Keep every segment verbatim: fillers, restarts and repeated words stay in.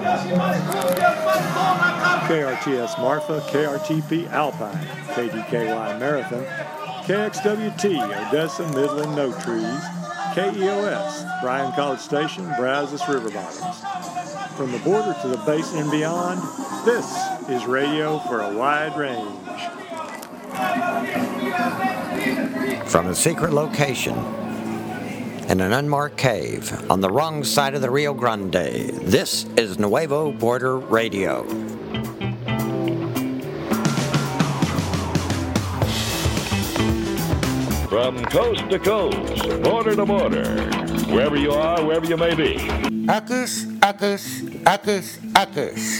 K R T S Marfa, K R T P Alpine, K D K Y Marathon, K X W T Odessa Midland No Trees, K E O S Bryan College Station, Brazos River Bottoms. From the border to the basin and beyond, this is radio for a wide range. From a secret location in an unmarked cave on the wrong side of the Rio Grande, this is Nuevo Border Radio. From coast to coast, border to border, wherever you are, wherever you may be. Uckus, uckus, uckus, uckus.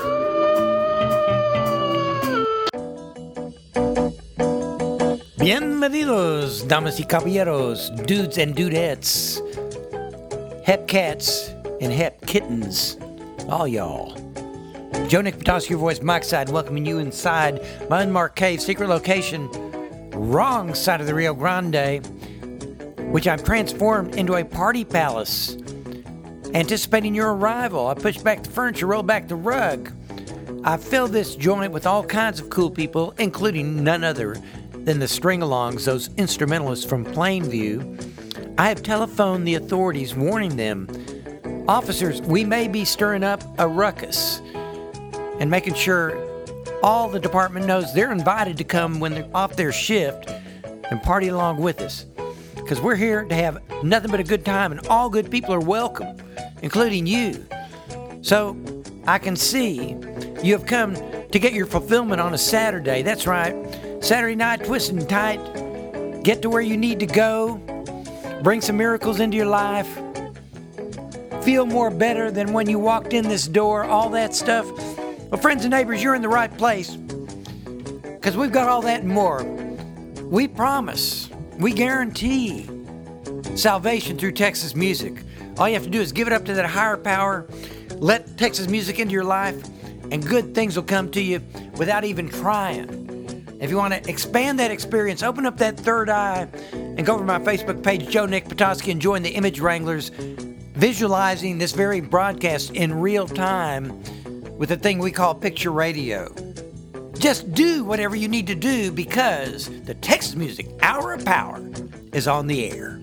Bienvenidos, damas y caballeros, dudes and dudettes, hep cats and hep kittens, all y'all. Joe Nick Petoskey, your voice, Mike Side, welcoming you inside my unmarked cave, secret location, wrong side of the Rio Grande, which I've transformed into a party palace. Anticipating your arrival, I pushed back the furniture, rolled back the rug. I filled this joint with all kinds of cool people, including none other than the string-alongs, those instrumentalists from Plainview. I have telephoned the authorities, warning them, officers, we may be stirring up a ruckus, and making sure all the department knows they're invited to come when they're off their shift and party along with us. Because we're here to have nothing but a good time, and all good people are welcome, including you. So I can see you have come to get your fulfillment on a Saturday. That's right. Saturday night, twisting tight. Get to where you need to go. Bring some miracles into your life. Feel more better than when you walked in this door. All that stuff. Well, friends and neighbors, you're in the right place. Because we've got all that and more. We promise. We guarantee salvation through Texas music. All you have to do is give it up to that higher power. Let Texas music into your life. And good things will come to you without even trying. If you want to expand that experience, open up that third eye and go over to my Facebook page, Joe Nick Petoskey, and join the Image Wranglers, visualizing this very broadcast in real time with a thing we call picture radio. Just do whatever you need to do because the Texas Music Hour of Power is on the air.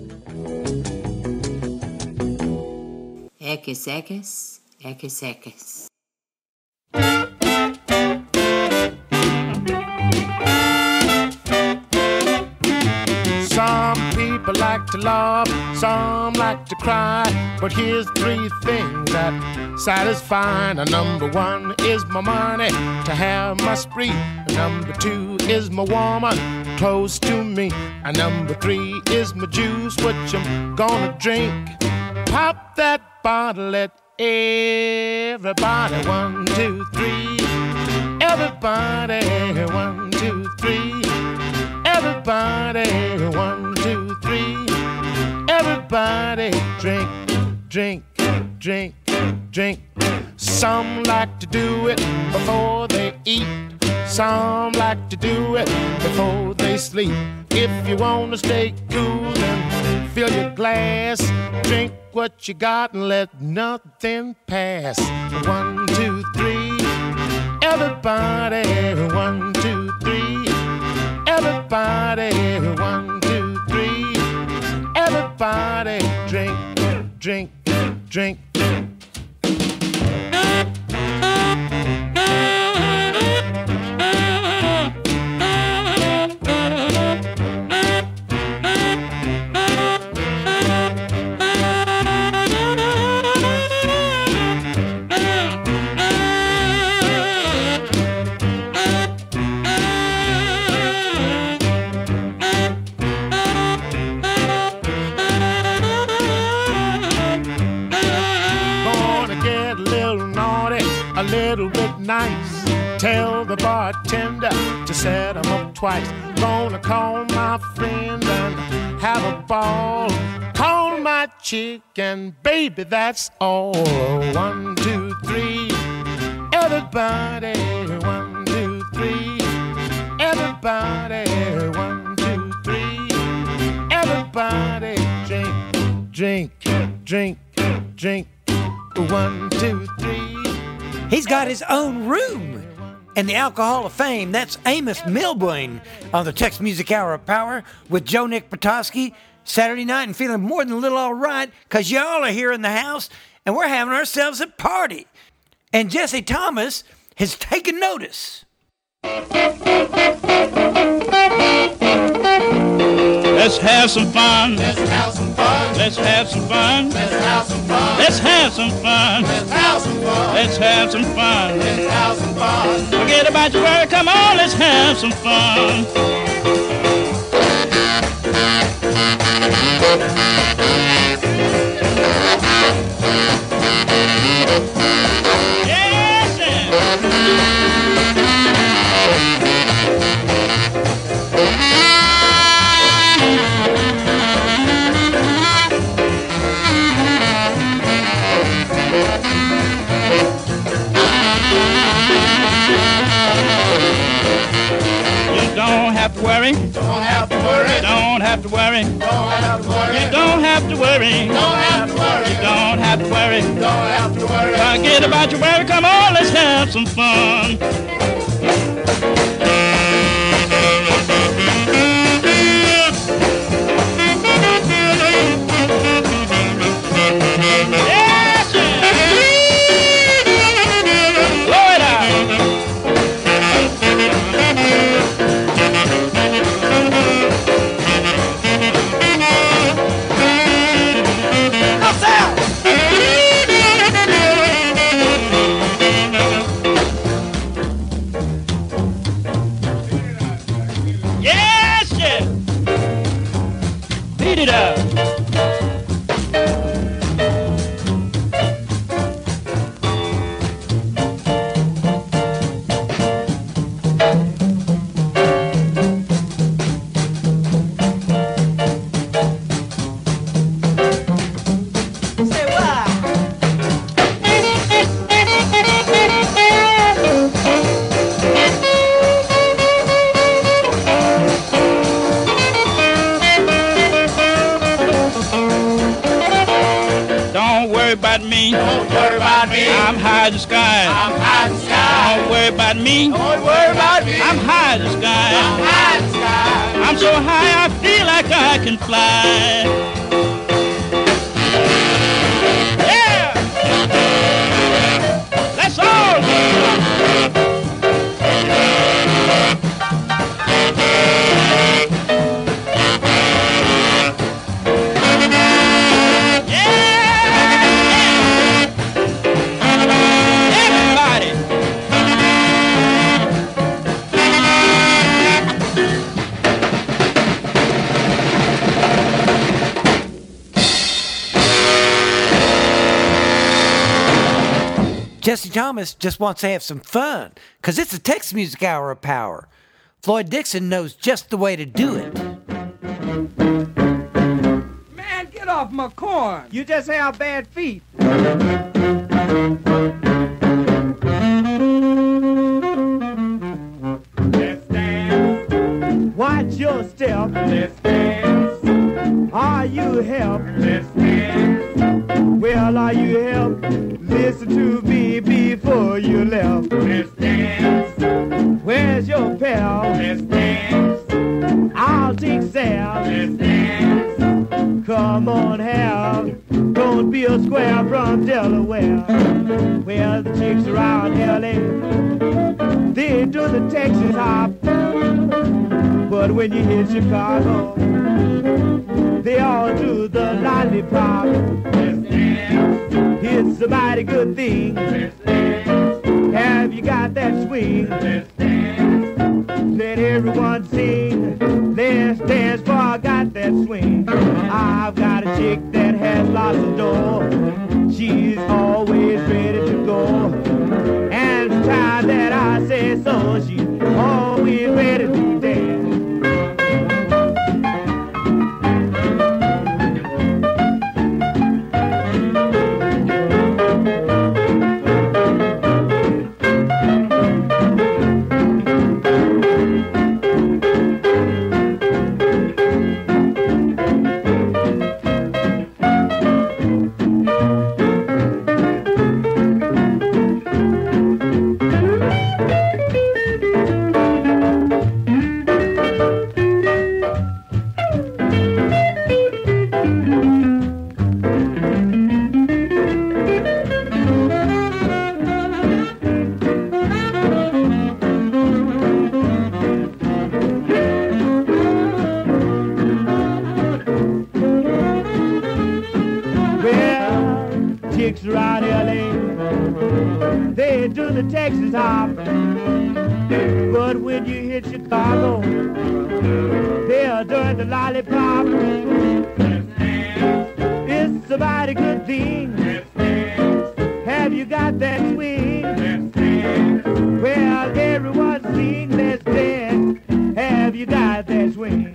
Ekis, ekis, ekis, ekis. Some people like to laugh, some like to cry, but here's three things that satisfy. Number one is my money to have my spree. Number two is my woman close to me. And number three is my juice, which I'm gonna drink. Pop that bottle, let everybody. One, two, three. Everybody, one, two, three. Everybody, one, two, three. Everybody, drink, drink, drink, drink. Some like to do it before they eat. Some like to do it before they sleep. If you wanna stay cool and fill your glass, drink what you got and let nothing pass. One, two, three. Everybody, one, two, three. Everybody, one, two, three. Everybody, drink, drink, drink. Nice. Tell the bartender to set 'em up twice. Gonna call my friend and have a ball. Call my chick and baby, that's all. One, two, three. Everybody, one, two, three. Everybody, one, two, three. Everybody, drink, drink, drink, drink. one, two, three. He's got his own room in the Alcohol of Fame. That's Amos Milbourne on the Tex Music Hour of Power with Joe Nick Petoskey. Saturday night and feeling more than a little all right because y'all are here in the house and we're having ourselves a party. And Jesse Thomas has taken notice. Let's have some fun. Let's have some fun. Let's have some fun. Let's have some fun. Let's have some fun. Let's have some fun. Let's have some fun. Let's have some fun. Forget about your worry. Come on, let's have some fun. Yes, don't have to worry. Don't have to worry. Don't have to worry. Don't have to worry. You don't have to worry. Don't have to worry. You don't have to worry. Don't have to worry. Forget about your worry. Come on, let's have some fun. Yes, blow it out. Yes, yes. Beat it up. Don't worry about me. I'm high in the sky. I'm high in the sky. Don't worry about me. Don't worry about me. I'm high in the sky. I'm high in the sky. I'm so high I feel like I can fly. Yeah. Let's all. Jesse Thomas just wants to have some fun, because it's a Tex Music Hour of Power. Floyd Dixon knows just the way to do it. Man, get off my corn. You just have bad feet. Let's dance. Watch your step. Let's dance. Are you help? Let's dance. Well, are you help? Listen to me before you left. Let's dance. Where's your pal? Let's dance. I'll take Sam. Let's dance. Come on, Hal. Don't be a square from Delaware. Well, the chicks around L A, they do the Texas hop. But when you hit Chicago, they all do the lollipop. Let's dance. It's a mighty good thing. Let's dance. Have you got that swing? Let's dance. Let everyone sing. Let's dance, for I got that swing. I've got a chick that has lots of dough. She's always ready to go. And the time that I say so, she's always ready to dance. they do the Texas hop. But when you hit Chicago, they're doing the lollipop. It's a mighty good thing. Have you got that swing? Well, everyone sing, let's dance. Have you got that swing?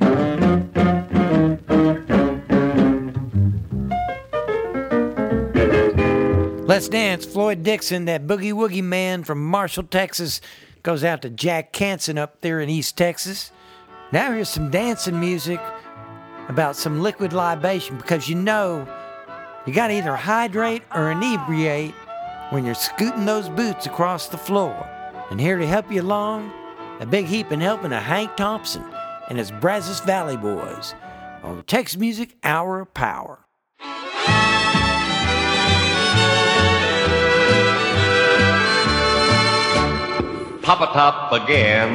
Let's Dance, Floyd Dixon, that boogie woogie man from Marshall, Texas, goes out to Jack Canson up there in East Texas. Now here's some dancing music about some liquid libation, because you know you got to either hydrate or inebriate when you're scooting those boots across the floor. And here to help you along, a big heaping helping of Hank Thompson and his Brazos Valley Boys on Texas Music Hour of Power. Pop a top again.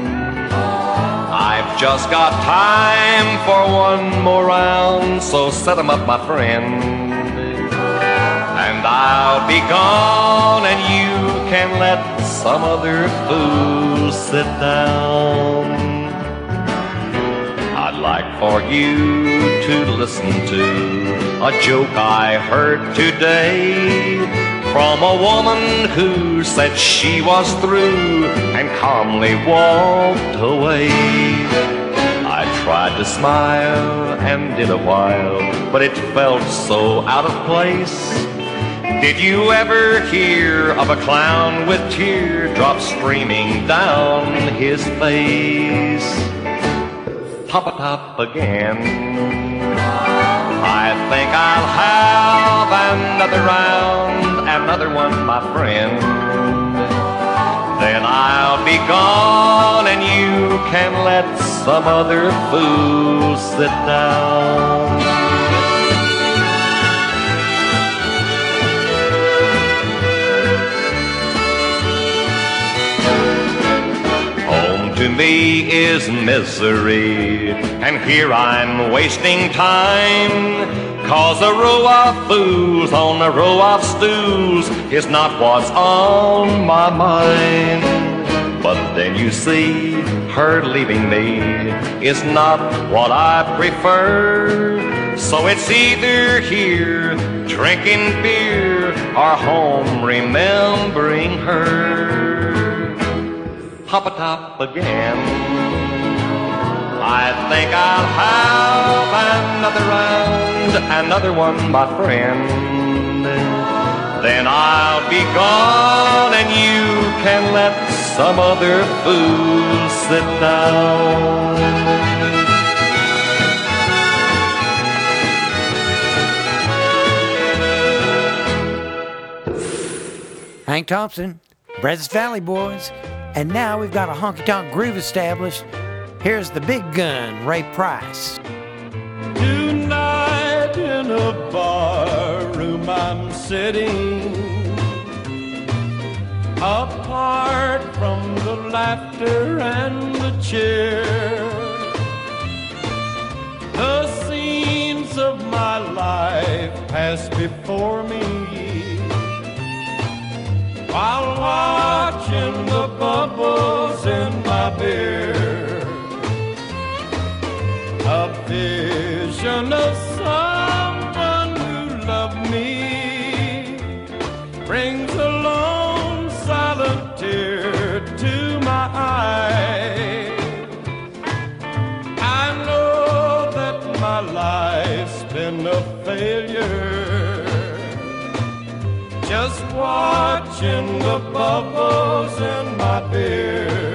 I've just got time for one more round, so set 'em up, my friend. And I'll be gone, and you can let some other fool sit down. I'd like for you to listen to a joke I heard today from a woman who said she was through and calmly walked away. I tried to smile and did a while, but it felt so out of place. Did you ever hear of a clown with teardrops streaming down his face? Pop a top again. I think I'll have another round, another one, my friend. Then I'll be gone, and you can let some other fool sit down. Home to me is misery, and here I'm wasting time, 'cause a row of fools on a row of stools is not what's on my mind. But then you see, her leaving me is not what I prefer. So it's either here drinking beer or home remembering her. Hop a top again. I think I'll have another round, another one, my friend. Then I'll be gone, and you can let some other fool sit down. Hank Thompson, Brazos Valley Boys. And now we've got a honky-tonk groove established. Here's the big gun, Ray Price. Tonight in a bar room I'm sitting, apart from the laughter and the cheer. The scenes of my life pass before me while watching the bubbles in my beer. A vision of someone who loved me brings a lone silent tear to my eye. I know that my life's been a failure, just watching the bubbles in my beer.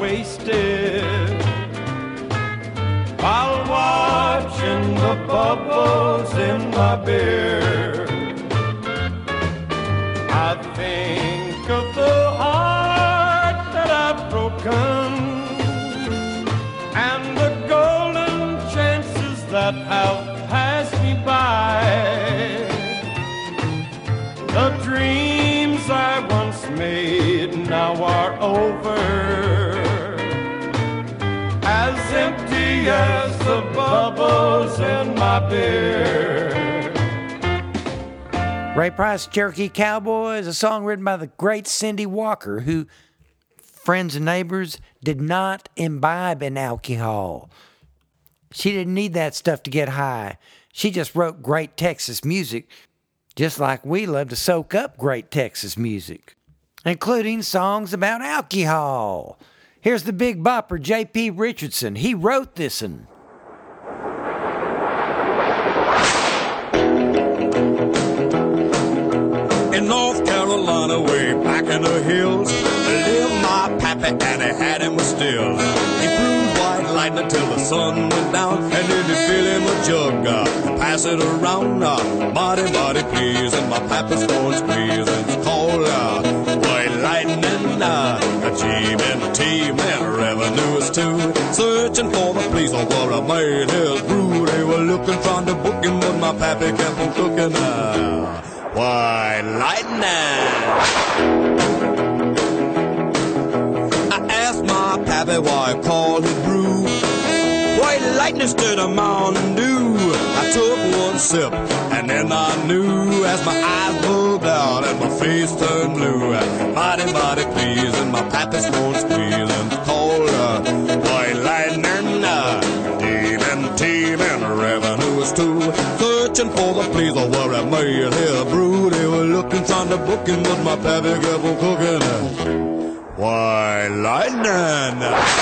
wasted while watching the bubbles in my beer. I think of the heart that I've broken and the golden chances that have passed me by. The dreams I once made now are over, as empty as the bubbles in my beer. Ray Price, Cherokee Cowboy, is a song written by the great Cindy Walker, who, friends and neighbors, did not imbibe in alcohol. She didn't need that stuff to get high. She just wrote great Texas music, just like we love to soak up great Texas music, including songs about alcohol. Here's the big bopper, J P Richardson. He wrote this one. In North Carolina, way back in the hills, lived my pappy, and he had him with stills. He brewed white lightning till the sun went down, and then he fill him a jug, uh, pass it around, uh, mighty, mighty please, and my pappy's going squeeze, and it's called uh, white lightning, uh, a team and team and revenues too, searching for the place of where I made his brew. They were looking, trying to book him, but my pappy kept on cooking, uh, white lightning. I asked my pappy why I called his brew white lightning instead of Mountain Dew. I took one sip and then I knew, as my eyes bugged out and my face turned blue, mighty, mighty pleased, and my pappy's going squeezing. It's called uh, white lightning, uh, teaming, teaming, revenues too, searching for the place of where I made his brew. They were looking, trying to book him, but my pappy kept on cooking. White lightning.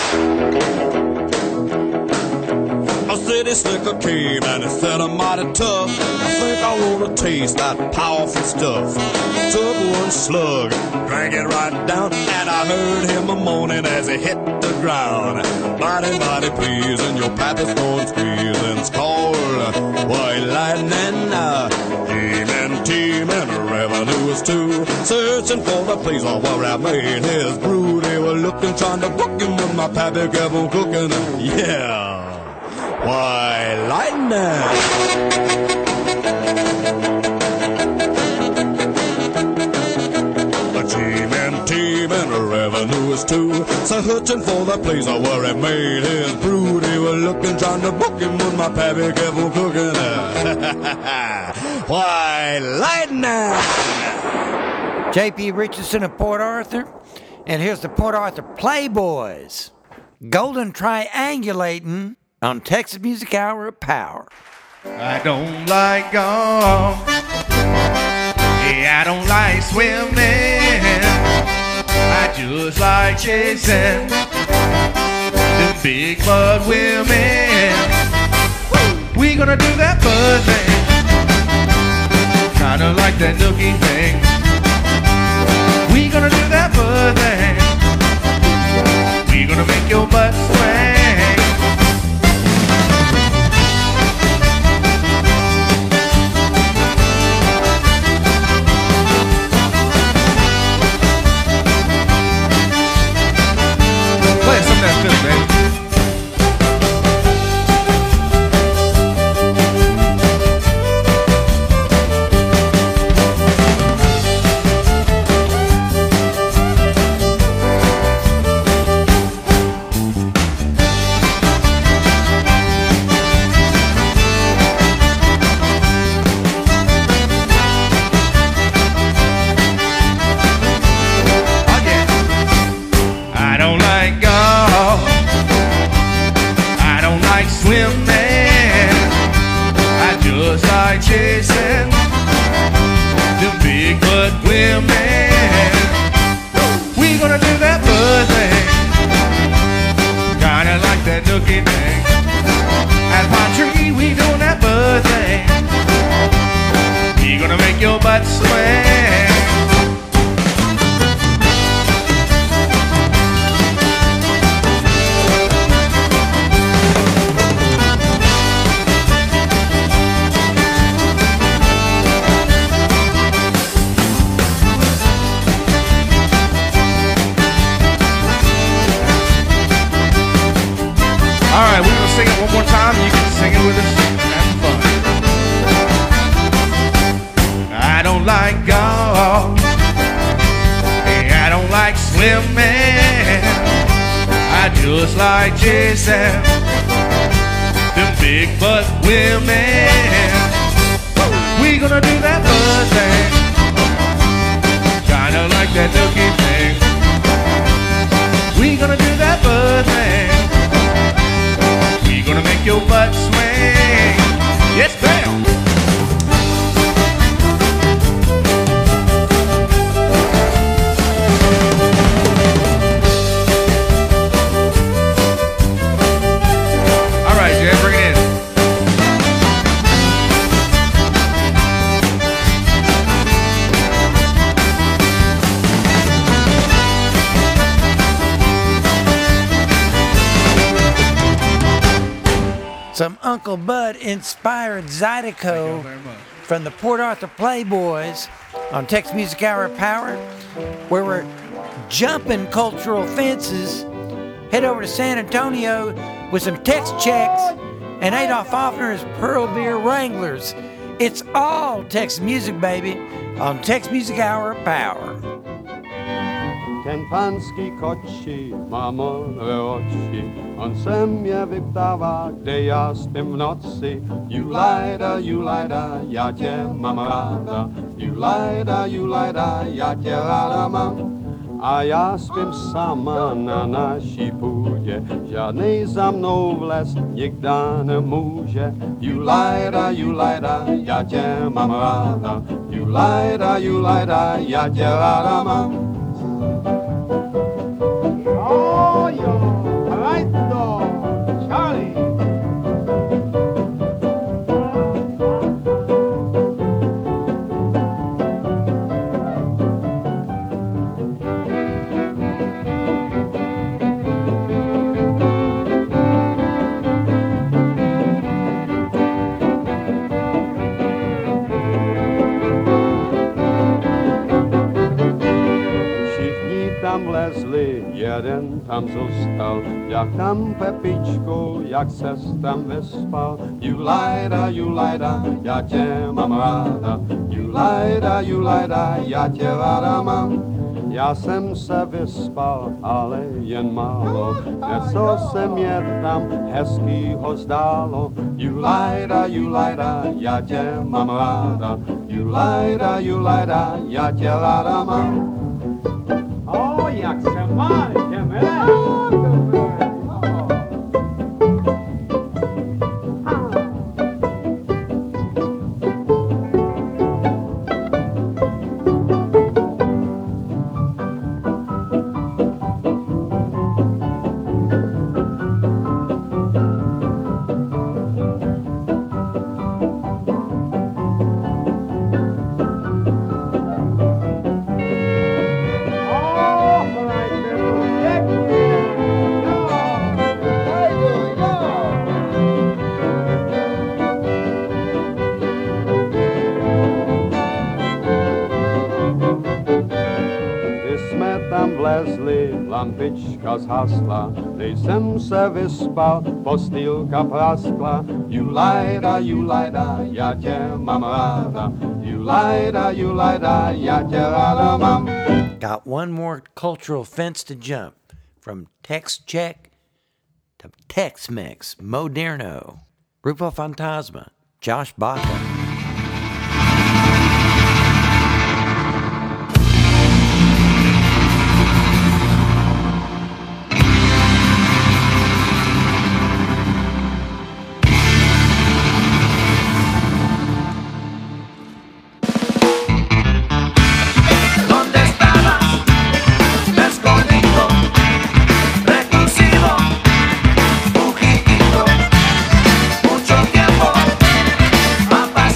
A city slicker came and it said I'm mighty tough. I think I wanna taste that powerful stuff. Took one slug, drank it right down, and I heard him a moaning as he hit the ground. Mighty, mighty pleasing, your pappy's going squeezing. It's called white lightning. Teaming, teaming, revenues too, searching for the place where I made his brew. They were looking, trying to book him, but my pappy kept on cooking. Yeah. White lightning. A team and team and a revenues too, so searching for the place where he made his brew. They were looking, trying to book him, but my pappy kept on cooking. White lightning. J P Richardson of Port Arthur, and here's the Port Arthur Playboys, Golden Triangulating on Texas Music Hour of Power. I don't like golf. Yeah, I don't like swimming. I just like chasing the big mud women. We gonna do that bud thing, kinda like that nookie thing. We gonna do that bud thing. We gonna make your butt swing. Play some of that fiddle, baby. Chasing the big butt women. We gonna do that bud thing, kinda like that nookie thing. At Pine Tree, we doing that bud thing. We gonna make your butt swing. like golf. Hey, I don't like swimming. I just like chasing them big butt women. We gonna do that buzz thing, kinda like that nookie thing. We gonna do that buzz thing. We gonna make your butt swing. Yes, ma'am. Some Uncle Bud inspired Zydeco from the Port Arthur Playboys on Tex Music Hour Power, where we're jumping cultural fences. Head over to San Antonio with some Tex Checks and Adolf Hoffner's Pearl Beer Wranglers. It's all Tex music, baby, on Tex Music Hour Power. Ten panský koči má modré oči, on se mě vyptává, kde já spím v noci. Julajda, Julajda, já tě mám ráda, Julajda, Julajda, já tě ráda mám. A já spím sama na naší půdě, žádnej za mnou vlez nikdy nemůže. Julajda, Julajda, já tě mám ráda, Julajda, Julajda, já tě ráda mám. Oh, yo, right though, Charlie. Vlezli, jeden tam zůstal, jak tam Pepičkou, jak ses tam vyspal. Julajda, Julajda, já tě mám ráda, Julajda, Julajda, já tě ráda mám. Já jsem se vyspal, ale jen málo, něco se mě tam hezkýho zdálo. Julajda, Julajda, já tě mám ráda, Julajda, Julajda, já tě ráda mám. Oh, jak se má, jdeme. Lampička zhasla, když jsem se vyspal, postýlka praskla. Julajda, Julajda, já tě mám ráda, Julajda, Julajda, já tě ráda mám. Got one more cultural fence to jump, from Tex Check to Tex-Mex, Moderno, Grupo Fantasma, Josh Baca. Mucho tiempo ha pasado.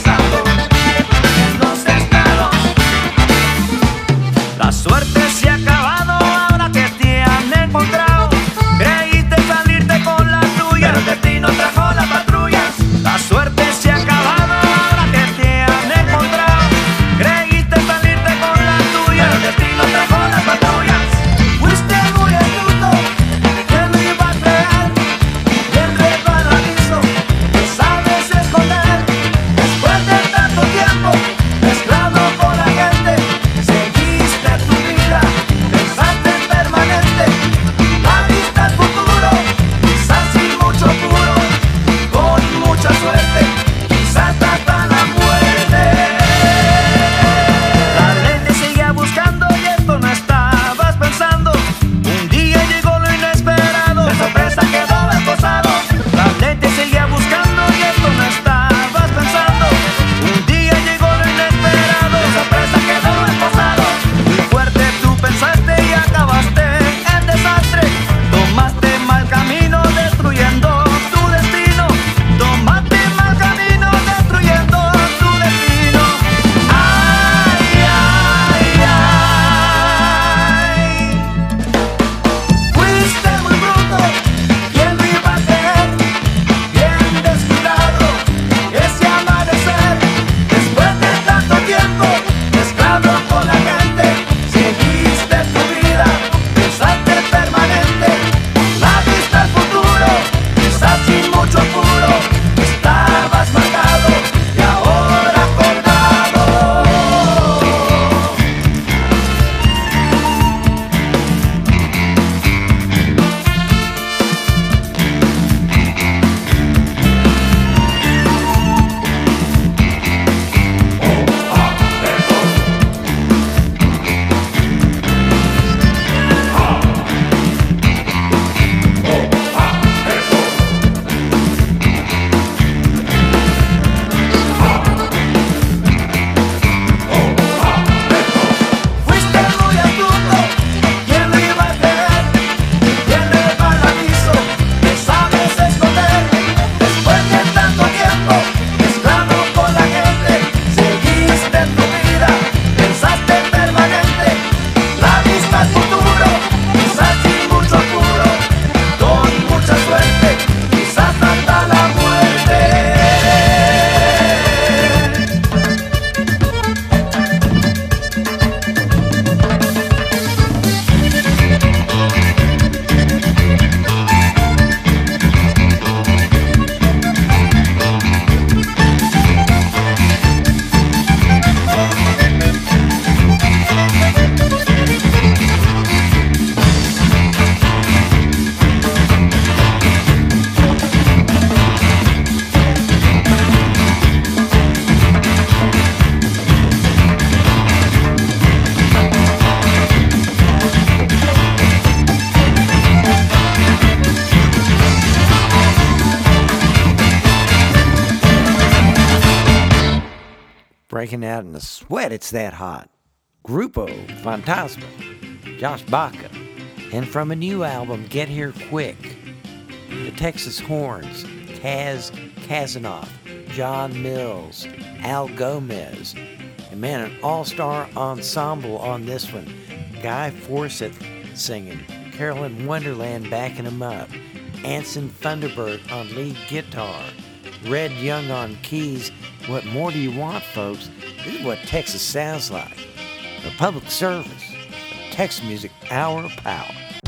breaking out in a sweat, it's that hot. Grupo Fantasma, Josh Baca. And from a new album, Get Here Quick, the Texas Horns, Kaz Kazanoff, John Mills, Al Gomez. And man, an all-star ensemble on this one. Guy Forsyth singing, Carolyn Wonderland backing him up, Anson Thunderbird on lead guitar, Red Young on keys. What more do you want, folks? This is what Texas sounds like. The public service, Texas Music Hour of Power.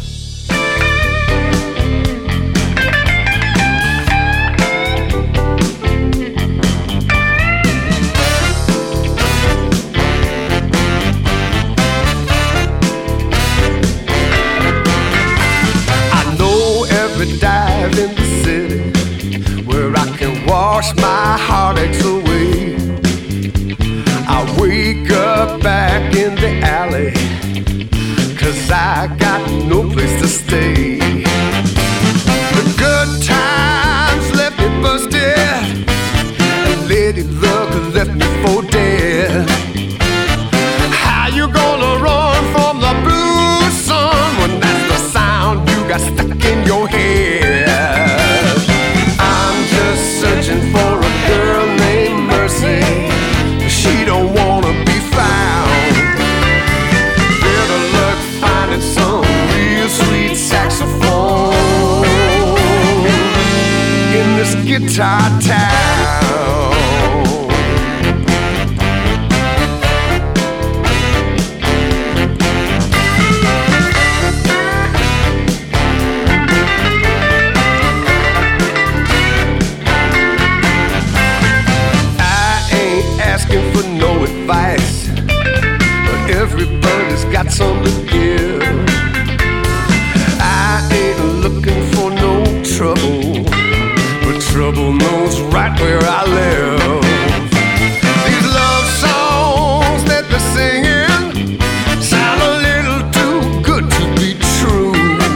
Dive in the city where I can wash my heartaches away. I wake up back in the alley, cause I got no place to stay. The good times left me busted, and Lady Luck left me for dead. How you gonna run from the blue sun when that's the sound you got stuck in your head? I'm just searching for a girl named Mercy. She don't wanna be found. Better luck finding some real sweet saxophone in this guitar town. Asking for no advice, but everybody's got some to give. I ain't looking for no trouble, but trouble knows right where I live. These love songs that they're singing sound a little too good to be true.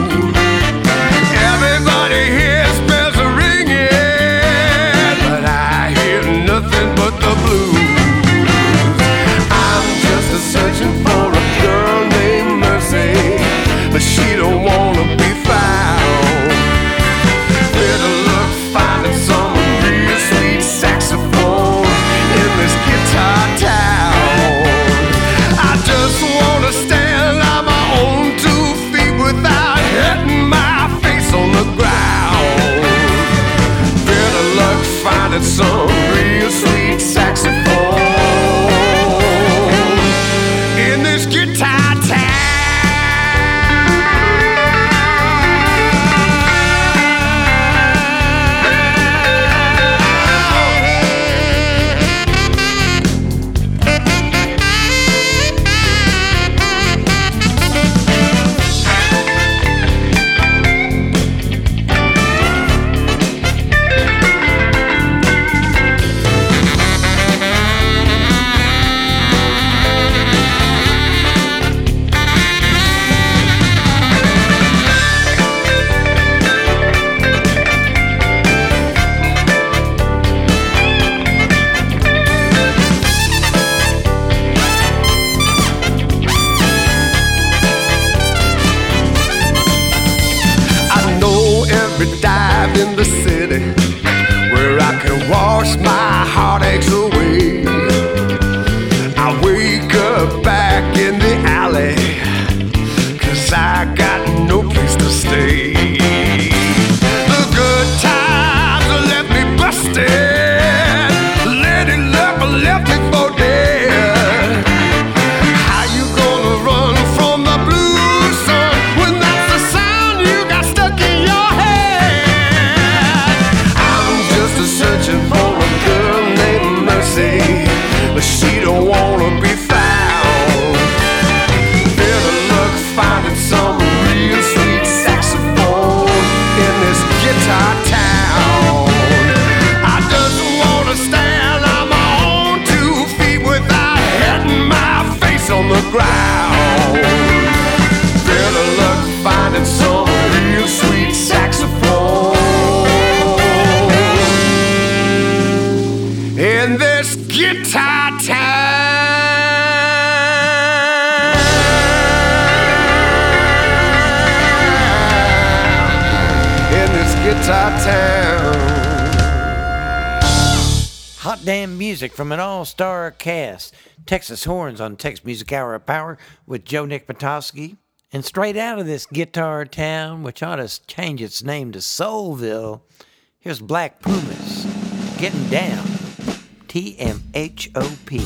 Everybody hears bells are ringing, but I hear nothing but the blues. Searching for a girl named Mercy, but she don't wanna be found. Better look finding some real sweet saxophone in this guitar town. I just wanna stand on my own two feet without hitting my face on the ground. Better luck finding some real sweet saxophone in this guitar town. Dive in the city where I can wash my heartaches away. I wake up back in the alley, cause I got no place to stay. The good times left me busted, Lady Luck left me for dead. How you gonna run from the blue sun when that's the sound you got stuck in your head? Searching for a girl named Mercy, but she don't wanna be found. Better luck finding some real sweet saxophone in this guitar town. I just wanna stand on my own two feet without hitting my face on the ground. Better luck finding some real sweet saxophone in this guitar town. damn music from an all-star cast. Texas Horns on Texas Music Hour of Power with Joe Nick Patosky. And straight out of this guitar town, which ought to change its name to Soulville, here's Black Pumas, Getting Down, T M H O P.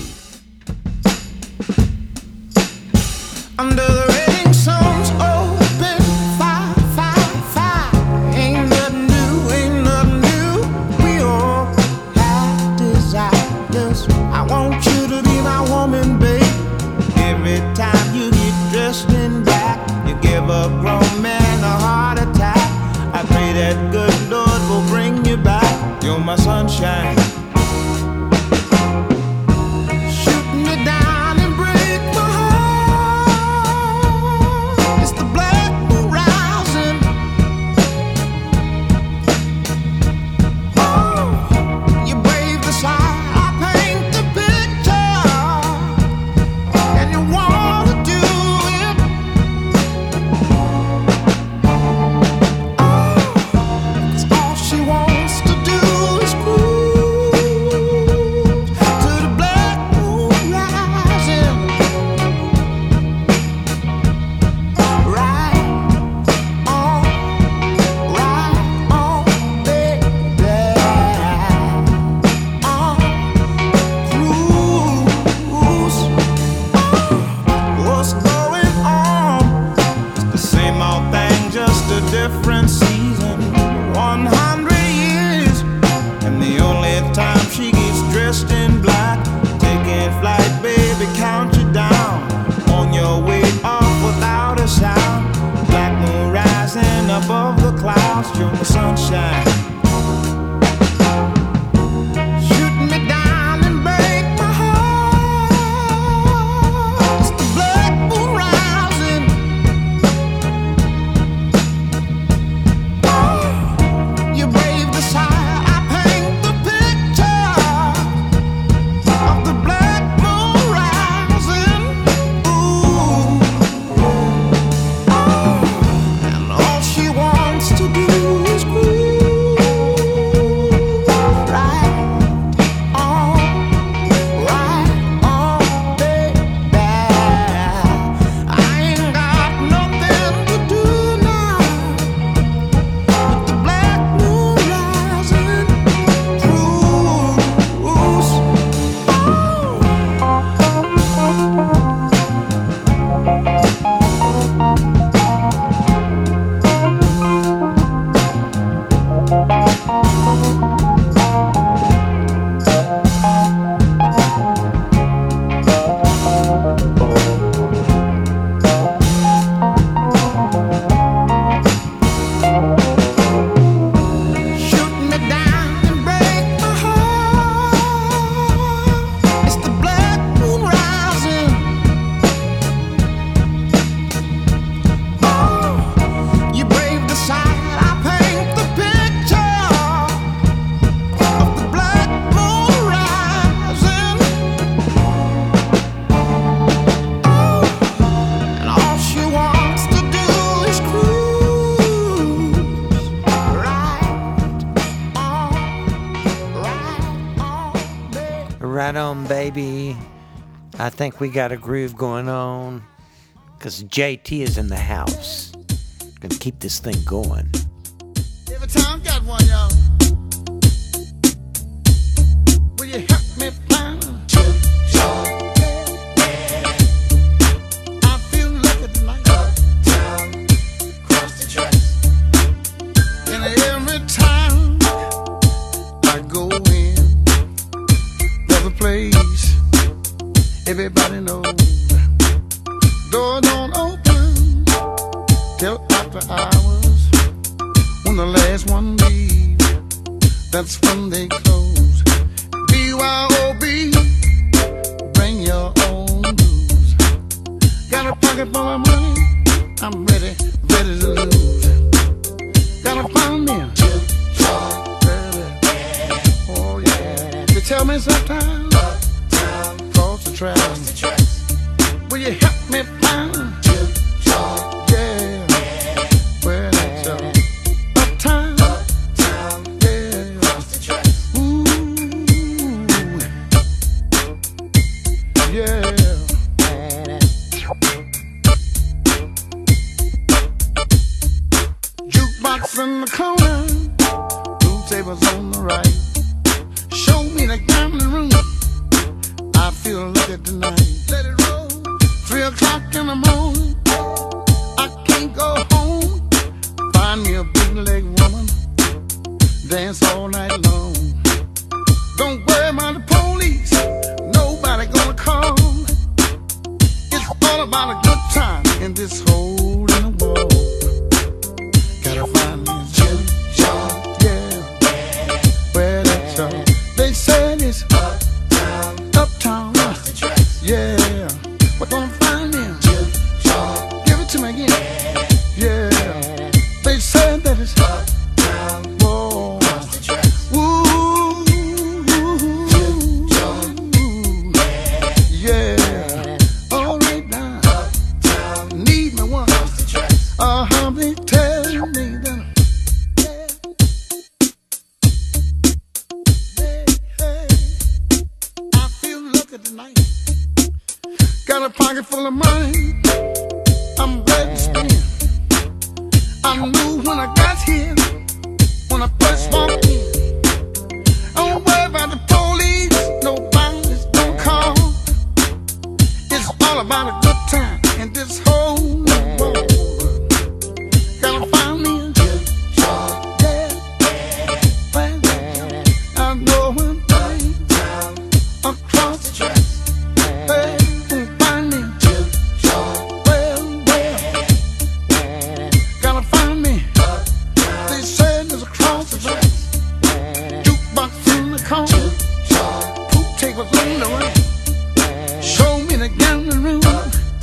Under the rating sun's open fire, fire, fire. Ain't nothing new, ain't nothing new. We all have desires. I want you to be my woman, babe. Every time you get dressed in black, you give a grown man a heart attack. I pray that good Lord will bring you back. You're my sunshine. Baby, I think we got a groove going on because J T is in the house. Gonna keep this thing going. Every time got one, y'all. Will you help me find a I feel like tonight. Uptown, across the tracks. And every time I go in, there's a place everybody knows. Door don't open till after hours. When the last one leaves, that's when they close. B Y O B, bring your own booze. Got a pocket full of money, I'm ready, ready to lose. Gotta find me a oh yeah. They tell me sometimes cross the tracks. Will you help me find? Yeah, where that's up. Uptown, yeah. Ooh, Yeah. Jukebox in the corner, two tables on the right. Show me the gambling room. I feel lucky tonight. Let it roll. Three o'clock in the morning. I can't go home. Find me a big leg woman. Dance all night long. Don't worry about the police. Nobody gonna call. It's all about a good time in this hole in the wall. Gotta find me a gym job, yeah. Where that's all. They said it's uptown, uptown, yeah. We're gonna find them. Gym job. Give it to me again, yeah. They said that it's uptown, whoa. Ooh, yeah. All right now, need me one. Uh huh. They tell me that. I feel lucky tonight. Got a pocket full of money. I'm ready to spend. I knew when I got here, when I first walked in. I don't worry about the police. Nobody's gonna call. It's all about a good time in this whole world. Gotta find me a good job, yeah. I know I'm going across the track. Hey, find me a good job, well, well. Gotta find me. They said there's across the track. Jukebox in the corner. Poop tables on the right. Show me the gambling room.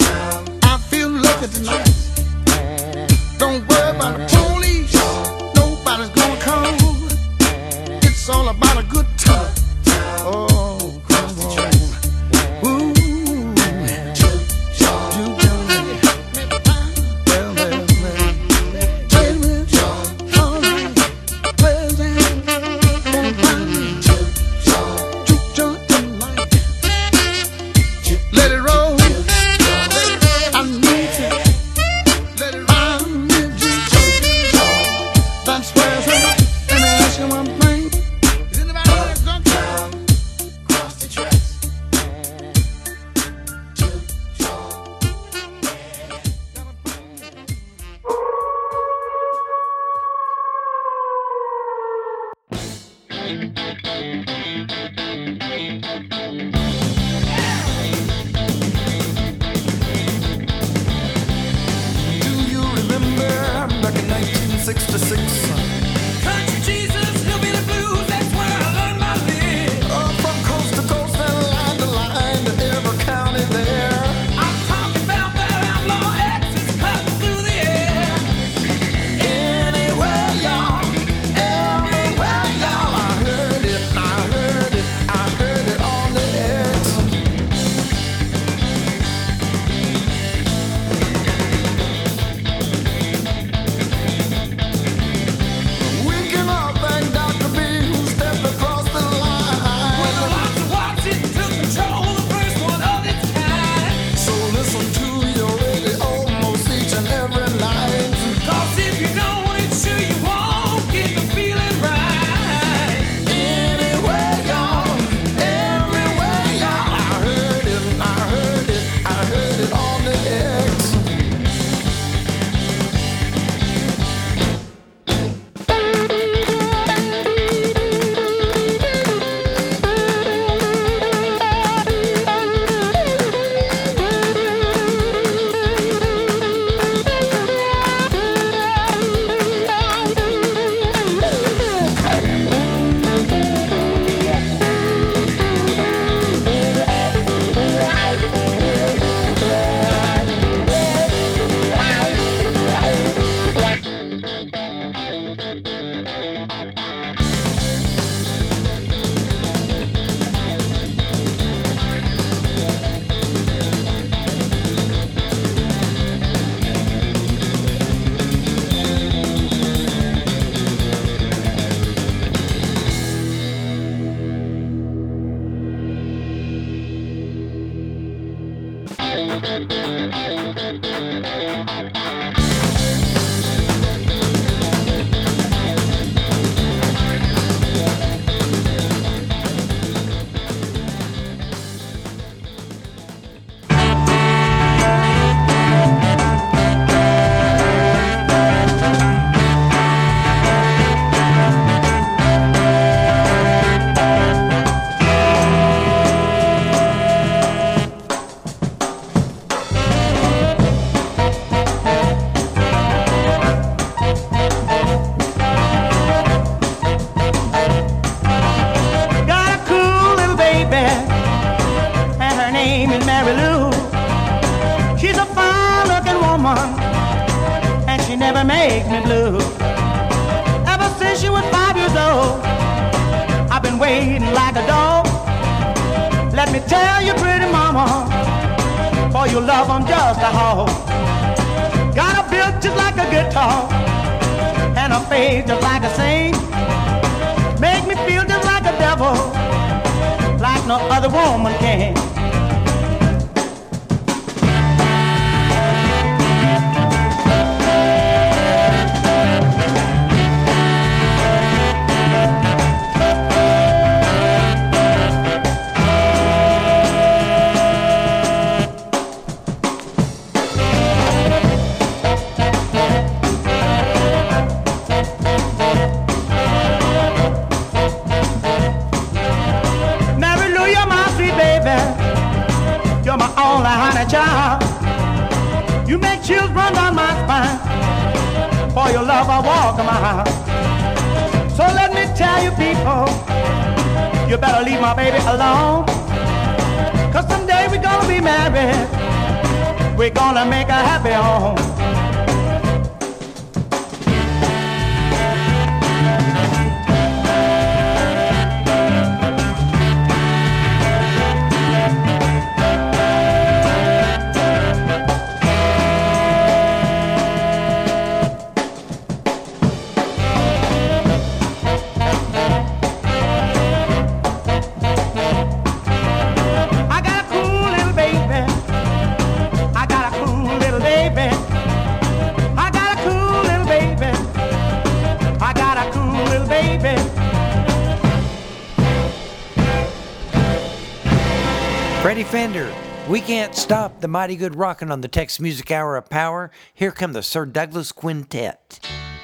Freddie Fender, we can't stop the mighty good rockin' on the Tex Music Hour of Power. Here come the Sir Douglas Quintet.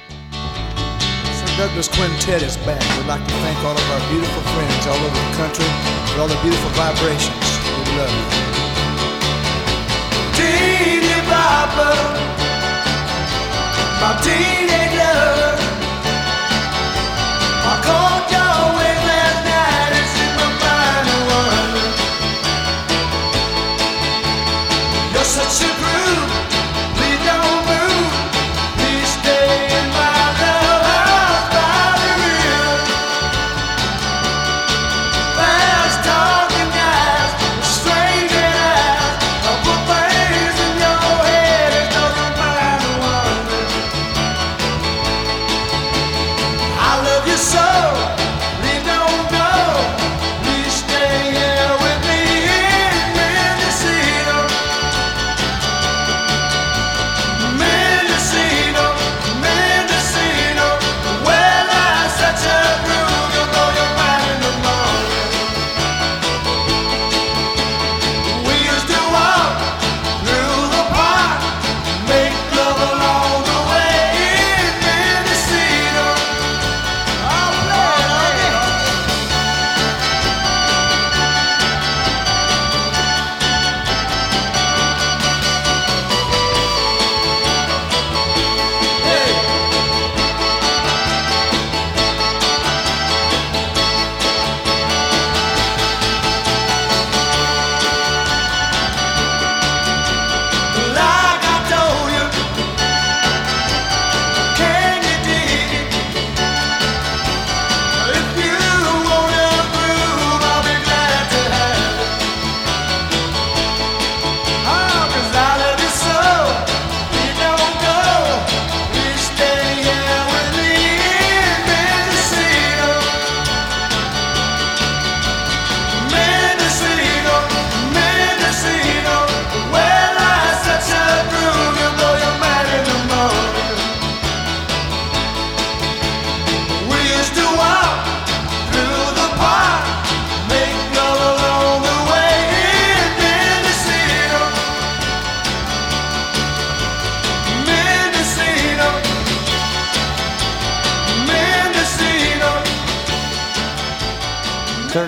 Sir Douglas Quintet is back. We'd like to thank all of our beautiful friends all over the country for all the beautiful vibrations. We love you. Teeny Bopper, my teenage love, I called your way last night and said my final one. You're such a groove, please don't move, please stay in my love house by the river. Fast talking guys, strange eyes, I put things in your head, it doesn't matter one. I love you so, please don't go, please stay here with me in Mendocino.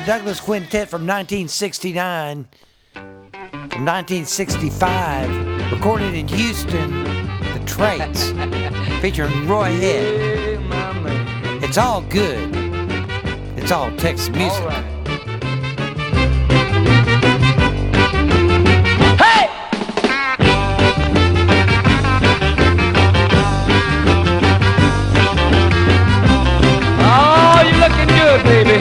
Douglas Quintet from nineteen sixty-nine. From nineteen sixty-five, recorded in Houston, The Traits, featuring Roy Head. It's all good. It's all Texas music. All right. Baby,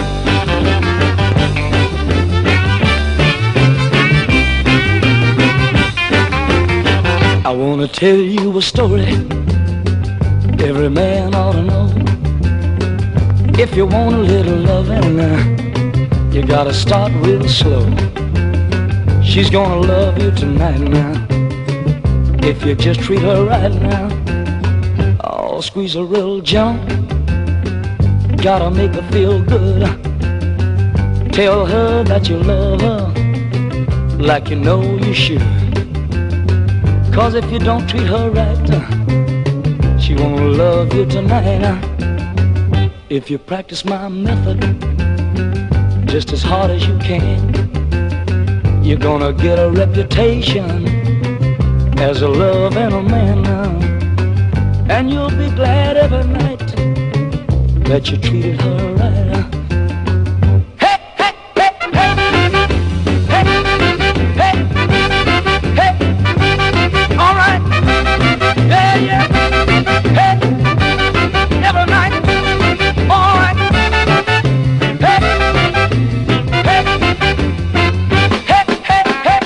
I wanna tell you a story every man ought to know. If you want a little loving, uh, you gotta start real slow. She's gonna love you tonight now, if you just treat her right now. Oh, squeeze a real jump, gotta make her feel good. Tell her that you love her like you know you should. Cause if you don't treat her right, uh, she won't love you tonight. Uh, if you practice my method just as hard as you can, you're gonna get a reputation as a love and a man. Uh, and you'll be glad every night that you treated her right. Uh. Hey, hey, hey, hey, hey, hey, hey, all right, yeah, yeah, hey, every night, all right, hey, hey, hey, hey, hey,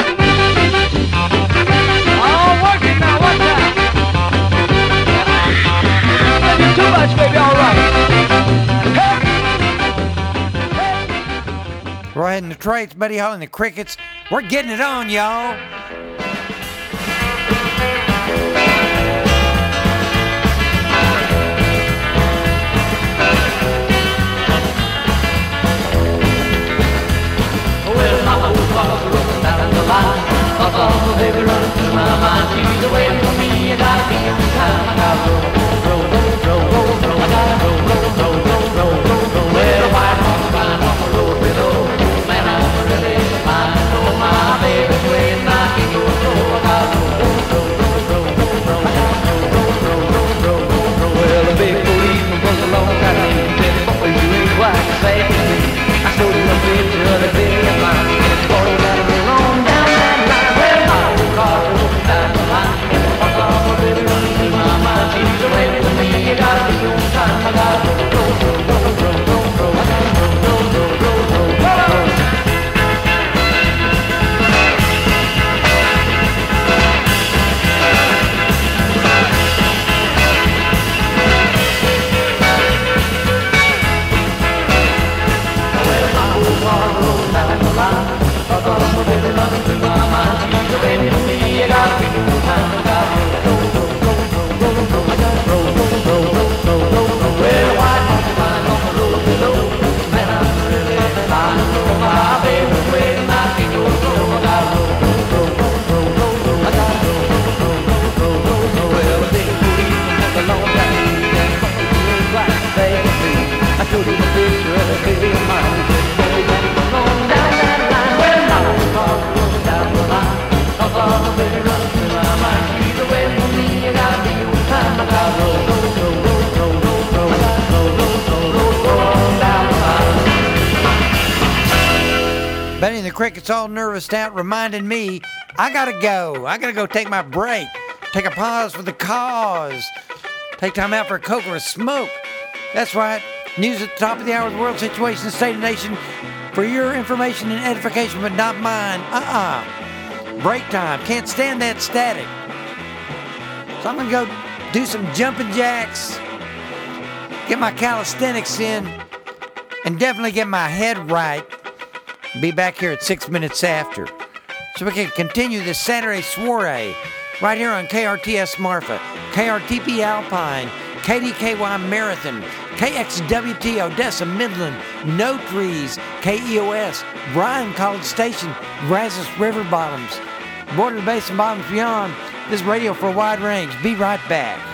all working now, what now? Too much, baby, all right. Roy Head and the Traits, Buddy Holly and the Crickets. We're getting it on, y'all. Well, my old car's rolling down the line. Uh-uh, baby, running through my mind. She's away from me, I gotta be on time. I gotta roll, roll, roll, roll, roll, roll. I gotta roll, roll, roll, roll, roll, roll, roll. Well, a white horse flying off the road below. Man, I'm really fine. Oh, my baby's way knocking your door. I gotta roll, roll, roll, roll, roll, roll. I gotta roll, roll, roll, roll, roll, roll. Well, a big policeman comes along, got me and said, boy, you ain't quite the same as me. I showed him a picture of the city of mine. Boy, you gotta roll on down that line. Well, my old car's rolling down the line. Uh-oh, my baby running through my mind. She's away from me, you gotta be on time. I gotta roll, roll, roll, roll, roll, roll. I gotta roll, roll, roll, roll, roll, roll. I showed him a picture of the city of mine. Boy, you gotta go on down that line. Well, now the car goes down the line. Uh-oh, baby, running through my mind. She's away from me, you gotta be on time. I gotta roll, roll, roll, roll, roll, roll, roll. I gotta roll, roll, roll, roll, roll on down the line. Benny and the Crickets all nervous out, reminding me, I gotta go. I gotta go take my break. Take a pause for the cause. Take time out for a Coke or a smoke. That's right. News at the top of the hour, the world situation, the state of the nation, for your information and edification, but not mine. Uh-uh. Break time. Can't stand that static. So I'm going to go do some jumping jacks, get my calisthenics in, and definitely get my head right. Be back here at six minutes after, so we can continue this Saturday soiree right here on K R T S Marfa, K R T P Alpine, K D K Y Marathon, K X W T Odessa Midland, No Trees, K E O S, Bryan College Station, Brazos River Bottoms, Border Basin Bottoms Beyond. This is radio for a wide range. Be right back.